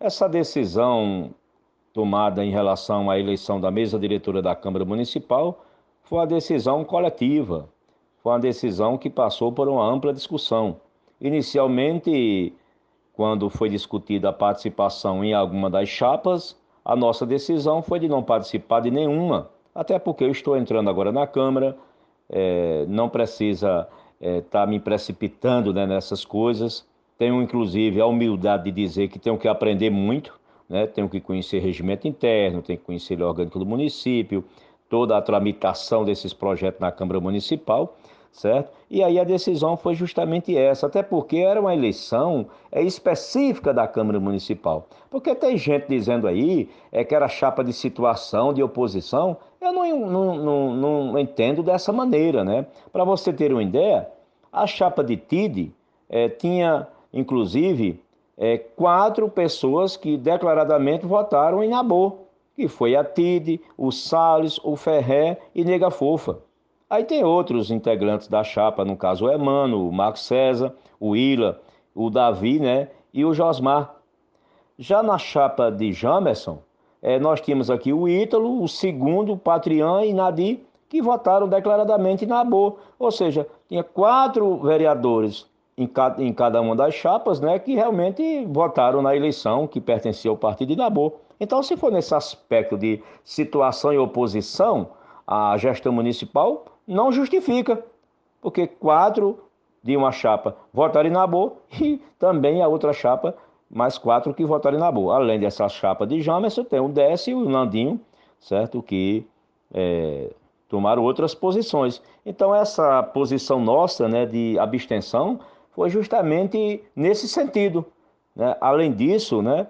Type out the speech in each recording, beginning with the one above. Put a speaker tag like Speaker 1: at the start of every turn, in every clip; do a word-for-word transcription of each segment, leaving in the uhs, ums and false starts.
Speaker 1: Essa decisão tomada em relação à eleição da mesa diretora da Câmara Municipal foi uma decisão coletiva, foi uma decisão que passou por uma ampla discussão. Inicialmente, quando foi discutida a participação em alguma das chapas, a nossa decisão foi de não participar de nenhuma, até porque eu estou entrando agora na Câmara, eh, não precisa estar me precipitando, né, nessas coisas. Tenho, inclusive, a humildade de dizer que tenho que aprender muito, né? Tenho que conhecer regimento interno, tenho que conhecer o orgânico do município, toda a tramitação desses projetos na Câmara Municipal, certo? E aí a decisão foi justamente essa, até porque era uma eleição é, específica da Câmara Municipal. Porque tem gente dizendo aí é, que era chapa de situação, de oposição. Eu não, não, não, não entendo dessa maneira, né? Para você ter uma ideia, a chapa de Tide é, tinha, inclusive, é, quatro pessoas que declaradamente votaram em Nabor, que foi a Tide, o Salles, o Ferré e Nega Fofa. Aí tem outros integrantes da chapa, no caso o Emano, o Marco César, o Ila, o Davi, né, e o Josmar. Já na chapa de Jamerson, eh, nós tínhamos aqui o Ítalo, o segundo, o Patrian e Nadir, que votaram declaradamente em Nabor. Ou seja, tinha quatro vereadores em cada, em cada uma das chapas, né, que realmente votaram na eleição que pertencia ao partido de Nabor. Então, se for nesse aspecto de situação e oposição à gestão municipal, não justifica, porque quatro de uma chapa votaram em Nabor e também a outra chapa mais quatro que votaram na boa. Além dessa chapa de Jamerson, tem o Décio e o Landinho, certo? Que é, tomaram outras posições. Então, essa posição nossa, né, de abstenção foi justamente nesse sentido, né? Além disso, né,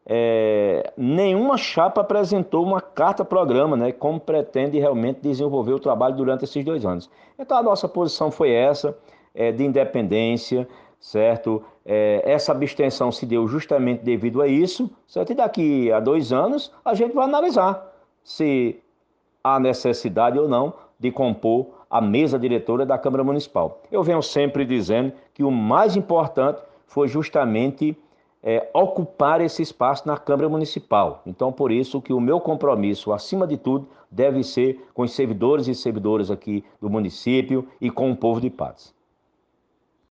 Speaker 1: é, nenhuma chapa apresentou uma carta-programa, né, como pretende realmente desenvolver o trabalho durante esses dois anos. Então, a nossa posição foi essa, é, de independência, certo? É, essa abstenção se deu justamente devido a isso, certo? E daqui a dois anos a gente vai analisar se há necessidade ou não de compor a mesa diretora da Câmara Municipal. Eu venho sempre dizendo que o mais importante foi justamente é, ocupar esse espaço na Câmara Municipal. Então, por isso que o meu compromisso, acima de tudo, deve ser com os servidores e servidoras aqui do município e com o povo de Patos.